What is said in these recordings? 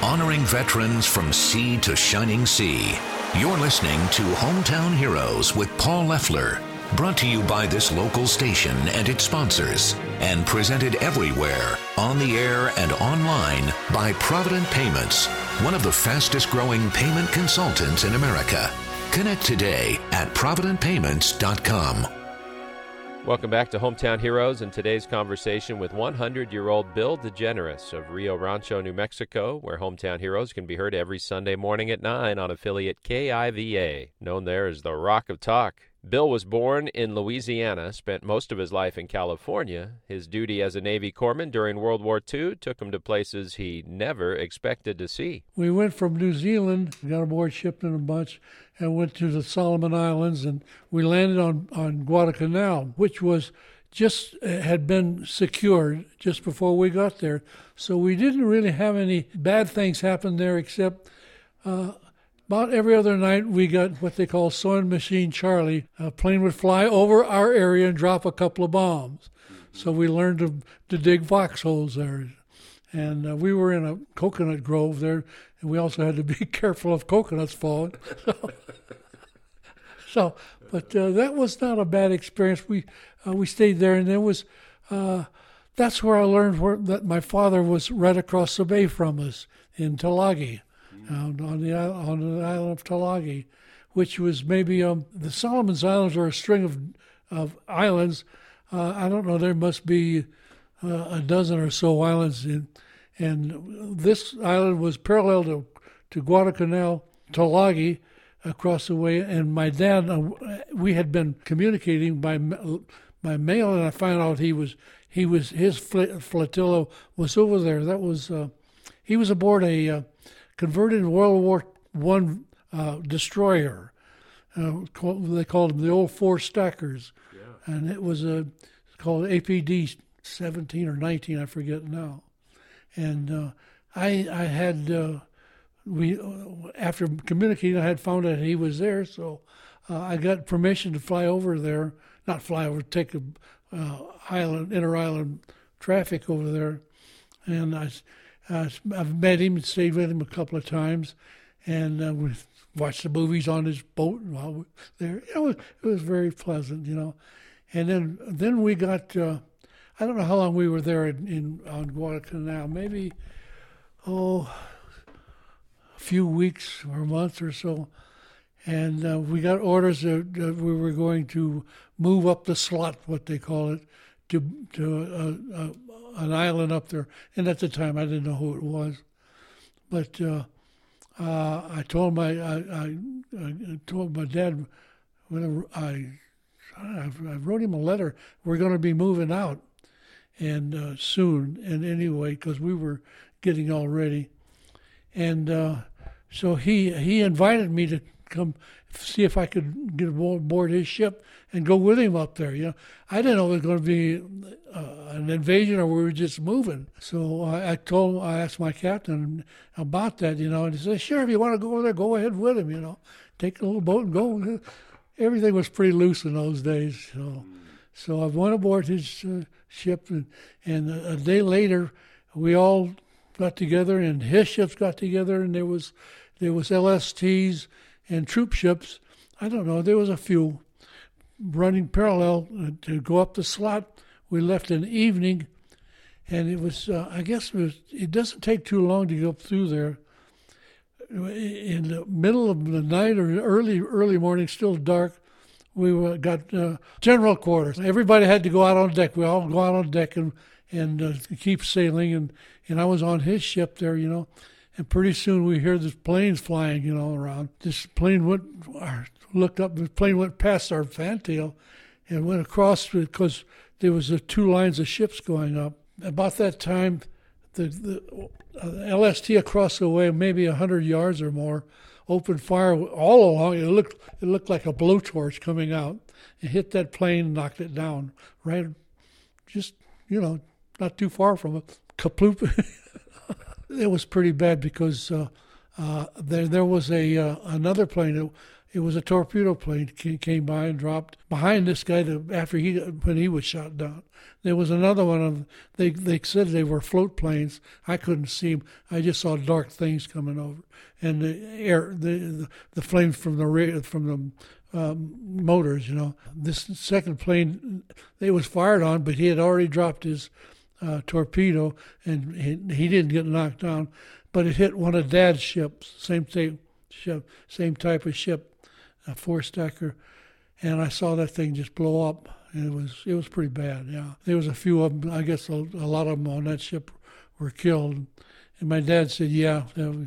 honoring veterans from sea to shining sea. You're listening to Hometown Heroes with Paul Leffler, brought to you by this local station and its sponsors, and presented everywhere, on the air and online, by Provident Payments, one of the fastest growing payment consultants in America. Connect today at providentpayments.com. Welcome back to Hometown Heroes, and today's conversation with 100-year-old Bill DeGeneres of Rio Rancho, New Mexico, where Hometown Heroes can be heard every Sunday morning at 9 on affiliate KIVA, known there as the Rock of Talk. Bill was born in Louisiana, spent most of his life in California. His duty as a Navy corpsman during World War II took him to places he never expected to see. We went from New Zealand, got aboard ship in a bunch, and went to the Solomon Islands, and we landed on Guadalcanal, which was just had been secured just before we got there. So we didn't really have any bad things happen there, except about every other night we got what they call Sewing Machine Charlie. A plane would fly over our area and drop a couple of bombs. So we learned to dig foxholes there. And we were in a coconut grove there, and we also had to be careful of coconuts falling. But that was not a bad experience. We stayed there, and that's where I learned that my father was right across the bay from us in Tulagi, on the island of Tulagi, which was maybe the Solomon Islands are a string of islands. I don't know. There must be a dozen or so islands and this island was parallel to Guadalcanal, Tulagi, across the way. And my dad, we had been communicating by mail, and I found out his flotilla was over there. That was he was aboard a converted World War I destroyer. They called them the old four stackers, and it was called APD 17 or 19, I forget now. And I had after communicating, I had found out he was there, so I got permission to fly over there. Not fly over, take a inter-island traffic over there, and I've met him and stayed with him a couple of times, and we watched the movies on his boat while we were there. It was very pleasant, And then we got. I don't know how long we were there on Guadalcanal. Maybe a few weeks or months or so, and we got orders that we were going to move up the slot, what they call it, to an island up there. And at the time, I didn't know who it was, but I told my dad when I wrote him a letter. We're going to be moving out, and soon. And anyway, because we were getting all ready, and so he invited me to come see if I could get aboard his ship and go with him up there. I didn't know it was going to be an invasion or we were just moving. So I asked my captain about that, and he said, "Sure, if you want to go over there, go ahead with him. Take a little boat and go." Everything was pretty loose in those days. So I went aboard his ship, and a day later, we all got together, and his ships got together, and there was LSTs and troop ships. I don't know, there was a few running parallel to go up the slot. We left in the evening, and it was, it doesn't take too long to go up through there. In the middle of the night or early morning, still dark, we got general quarters. Everybody had to go out on deck. We all go out on deck and keep sailing. And I was on his ship there, and pretty soon we hear this planes flying, around. This plane looked up, the plane went past our fantail and went across because there was two lines of ships going up. About that time, the LST across the way, maybe 100 yards or more, opened fire all along. It looked like a blowtorch coming out. It hit that plane and knocked it down, right? Just, not too far from it. Kaploop. It was pretty bad because there was another plane. it was a torpedo plane came by and dropped behind this guy when he was shot down. There was another one of they said they were float planes. I couldn't see them. I just saw dark things coming over, and the flames from the motors. This second plane, it was fired on, but he had already dropped his torpedo, and he didn't get knocked down. But it hit one of Dad's ships, same type of ship, a four-stacker, and I saw that thing just blow up, and it was pretty bad. Yeah, there was a few of them. I guess a lot of them on that ship were killed, and my dad said, "Yeah,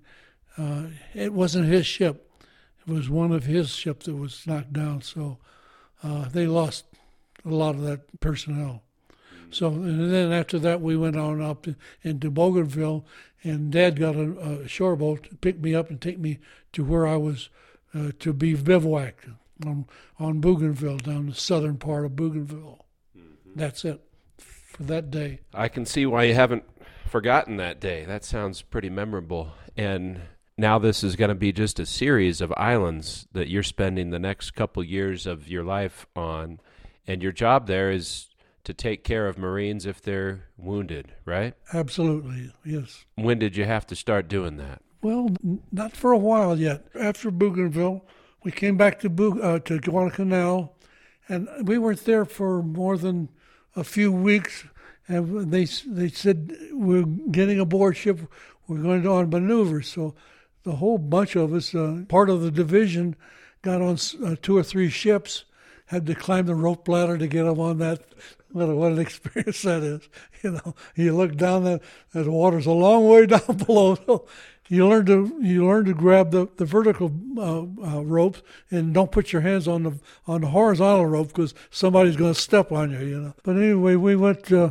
it wasn't his ship; it was one of his ships that was knocked down." So they lost a lot of that personnel. So, and then after that, we went on up into Bougainville, and Dad got a shore boat to pick me up and take me to where I was to be bivouacked on Bougainville, down the southern part of Bougainville. Mm-hmm. That's it for that day. I can see why you haven't forgotten that day. That sounds pretty memorable. And now this is going to be just a series of islands that you're spending the next couple years of your life on, and your job there is to take care of Marines if they're wounded, right? Absolutely, yes. When did you have to start doing that? Well, not for a while yet. After Bougainville, we came back to Guadalcanal, and we weren't there for more than a few weeks. And they said, we're getting aboard ship, we're going on maneuvers. So the whole bunch of us, part of the division, got on 2 or 3 ships, had to climb the rope ladder to get them on that. What an experience that is. You look down, the water's a long way down below. So you learn to grab the vertical ropes, and don't put your hands on the horizontal rope, because somebody's going to step on you. But anyway, we went to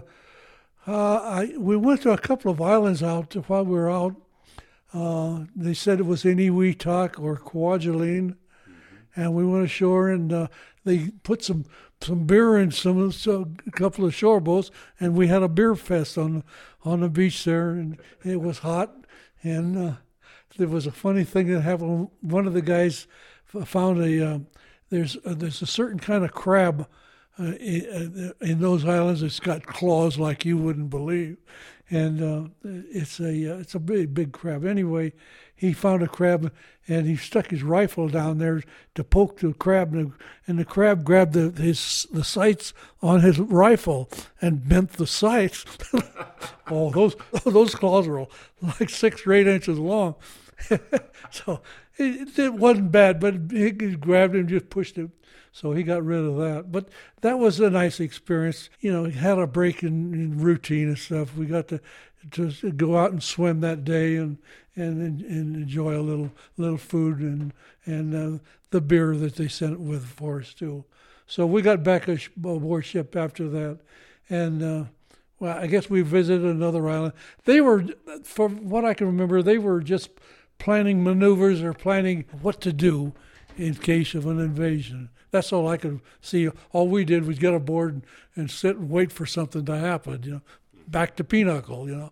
a couple of islands out while we were out. They said it was Eniwetok or Kwajalein, and we went ashore, and they put some beer in a couple of shore boats, and we had a beer fest on the beach there, and it was hot. And there was a funny thing that happened. One of the guys found there's a certain kind of crab in those islands. It's got claws like you wouldn't believe, and it's a big crab. Anyway, he found a crab, and he stuck his rifle down there to poke the crab, and the crab grabbed the sights on his rifle and bent the sights. Oh, those claws were like 6 or 8 inches long. So it wasn't bad, but he grabbed him, just pushed him. So he got rid of that. But that was a nice experience. He had a break in routine and stuff. We got to go out and swim that day and enjoy a little food and the beer that they sent with for us too. So we got back aboard ship after that, and well, I guess we visited another island. They were, from what I can remember, they were just planning maneuvers or planning what to do in case of an invasion. That's all I could see. All we did was get aboard and sit and wait for something to happen. Back to Pinochle.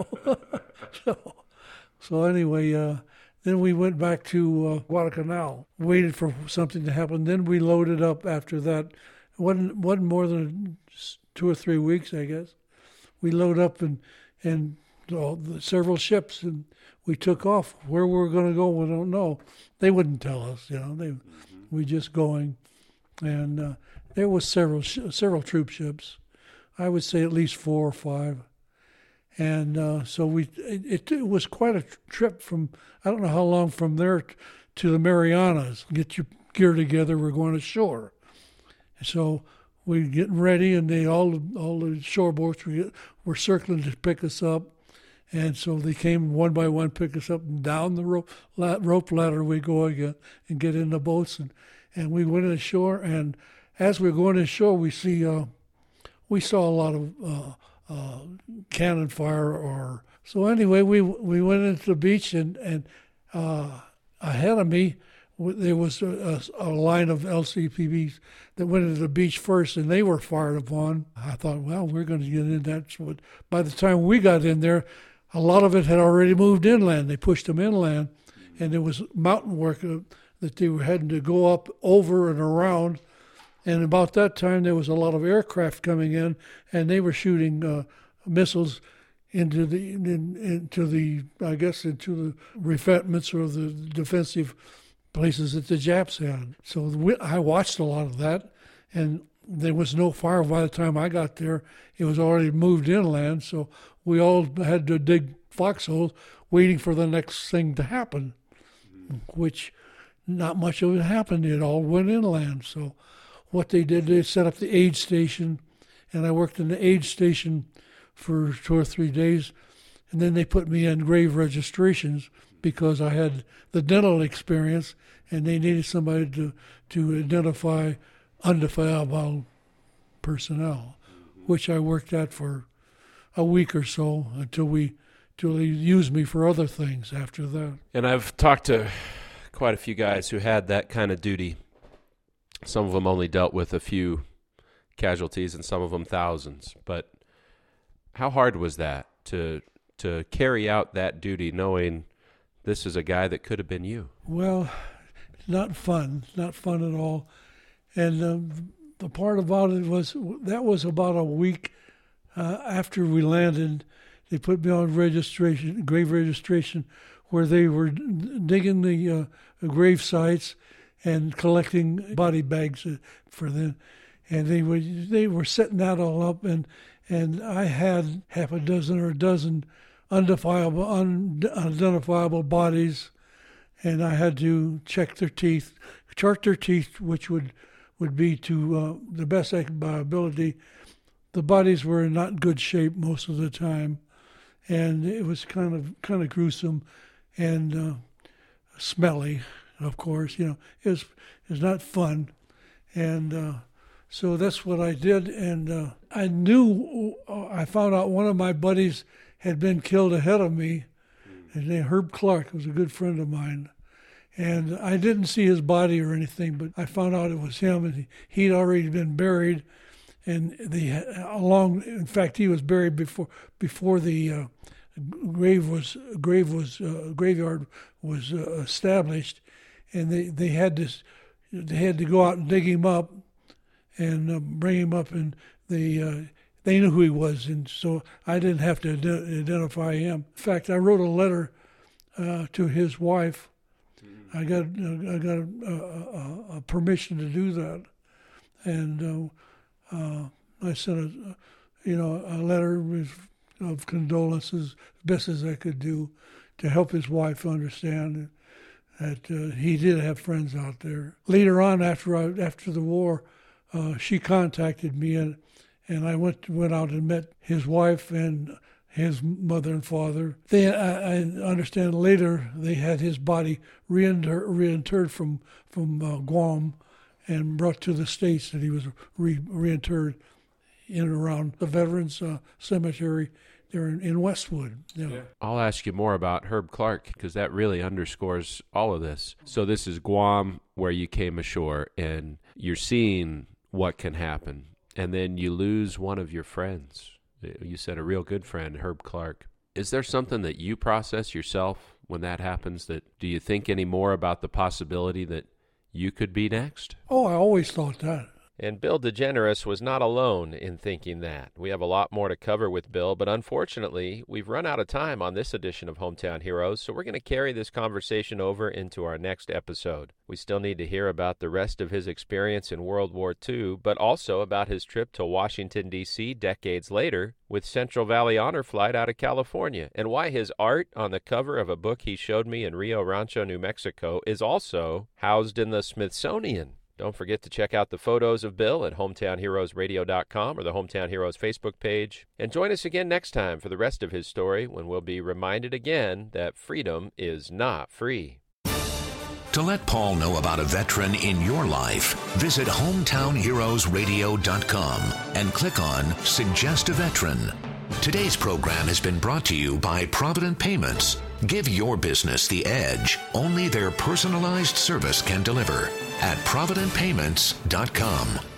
So anyway, then we went back to Guadalcanal, waited for something to happen. Then we loaded up after that. It wasn't more than 2 or 3 weeks, I guess. We loaded up and several ships, and we took off. Where we were going to go, we don't know. They wouldn't tell us. We just going, and there was several troop ships. I would say at least 4 or 5. And so it was quite a trip from, I don't know how long from there to the Marianas. Get your gear together, we're going ashore. So we're getting ready, and all the shore boats were circling to pick us up. And so they came one by one, pick us up, and down the rope ladder we go again and get in the boats. And we went ashore, and as we were going ashore, we saw a lot of cannon fire. So anyway, we went into the beach, and ahead of me there was a line of LCPBs that went into the beach first, and they were fired upon. I thought, well, we're going to get in that. So by the time we got in there, a lot of it had already moved inland. They pushed them inland, and there was mountain work that they were having to go up, over, and around. And about that time, there was a lot of aircraft coming in, and they were shooting missiles into the revetments or the defensive places that the Japs had. So I watched a lot of that, and there was no fire by the time I got there. It was already moved inland, so we all had to dig foxholes waiting for the next thing to happen, which not much of it happened. It all went inland. So what they did, they set up the aid station, and I worked in the aid station for 2 or 3 days, and then they put me in grave registrations because I had the dental experience, and they needed somebody to identify undefilable personnel, which I worked at for a week or so until they used me for other things after that. And I've talked to quite a few guys who had that kind of duty. Some of them only dealt with a few casualties, and some of them thousands. But how hard was that to carry out that duty, knowing this is a guy that could have been you? Well, not fun at all. And the part about it was that was about a week after we landed. They put me on grave registration, where they were digging the grave sites and collecting body bags for them. And they were setting that all up, and I had half a dozen or a dozen unidentifiable bodies, and I had to check their teeth, chart their teeth, which would be to the best of my ability. The bodies were in not good shape most of the time, and it was kind of gruesome and smelly. Of course, it was not fun, and so that's what I did. And I found out one of my buddies had been killed ahead of me. His name Herb Clark was a good friend of mine. And I didn't see his body or anything, but I found out it was him, and he'd already been buried. And in fact, he was buried before the graveyard was established, and they had to go out and dig him up and bring him up, and they knew who he was, and so I didn't have to identify him. In fact, I wrote a letter to his wife. I got a permission to do that, and I sent a letter of condolences, best as I could do, to help his wife understand that he did have friends out there. Later on, after the war, she contacted me, and I went out and met his wife and his mother and father. I understand later they had his body reinterred from Guam and brought to the States, that he was reinterred in and around the Veterans Cemetery there in Westwood. Yeah. I'll ask you more about Herb Clark, because that really underscores all of this. So this is Guam, where you came ashore, and you're seeing what can happen, and then you lose one of your friends. You said a real good friend, Herb Clark. Is there something that you process yourself when that happens? Do you think any more about the possibility that you could be next? Oh, I always thought that. And Bill DeGeneres was not alone in thinking that. We have a lot more to cover with Bill, but unfortunately, we've run out of time on this edition of Hometown Heroes, so we're going to carry this conversation over into our next episode. We still need to hear about the rest of his experience in World War II, but also about his trip to Washington, D.C. decades later with Central Valley Honor Flight out of California, and why his art on the cover of a book he showed me in Rio Rancho, New Mexico, is also housed in the Smithsonian. Don't forget to check out the photos of Bill at hometownheroesradio.com or the Hometown Heroes Facebook page. And join us again next time for the rest of his story, when we'll be reminded again that freedom is not free. To let Paul know about a veteran in your life, visit hometownheroesradio.com and click on Suggest a Veteran. Today's program has been brought to you by Provident Payments. Give your business the edge only their personalized service can deliver at providentpayments.com.